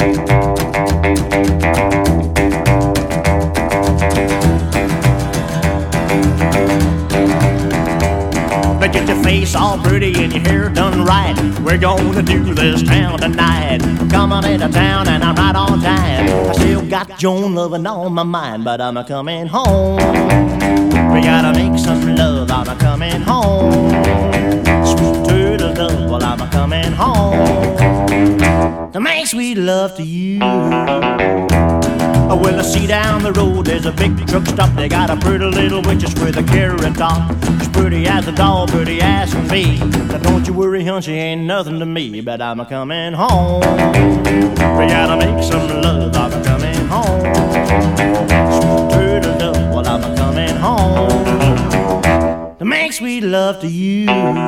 Now get your face all pretty and your hair done right. We're gonna do this town tonight. I'm coming into town and I'm right on time. I still got Joan loving on my mind, but I'm a coming home. We gotta make some love, I'm a coming home. Sweet turtle dove, well I'm a coming home to make sweet love to you. Well, I see down the road there's a big truck stop. They got a pretty little waitress with a carrot top. She's pretty as a doll, pretty as can be. But don't you worry, hon, she ain't nothing to me. But I'm a coming home. We gotta make some love, I'm a coming home. Sweet turtle dove, well I'm a coming home to make sweet love to you.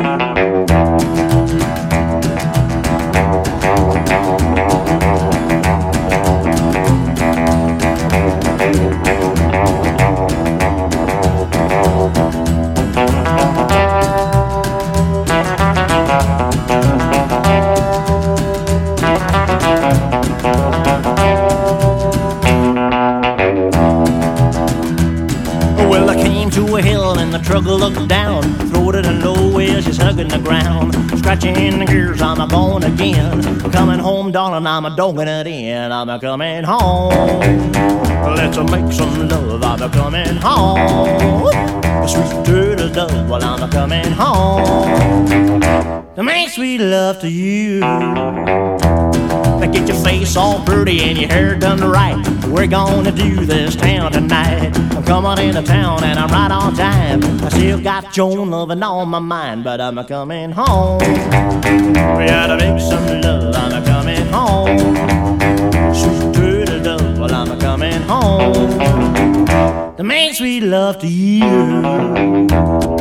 Well, I came to a hill and the truck looked down. Throwed it in low where she's hugging the ground. Scratching the gears, I'm a going again. Coming home, darling, I'm a dogging it in. I'm a coming home. Let's make some love, I'm a coming home. Sweet turtle dove, well, I'm a coming home to make sweet love to you. Now get your face all pretty and your hair done right. We're gonna do this town tonight. I'm coming into town and I'm right on time. I still got Joan loving on my mind, but I'm a coming home. We gotta make some love, I'm a coming home. Sweet turtle dove, well I'm a coming home to make sweet love to you.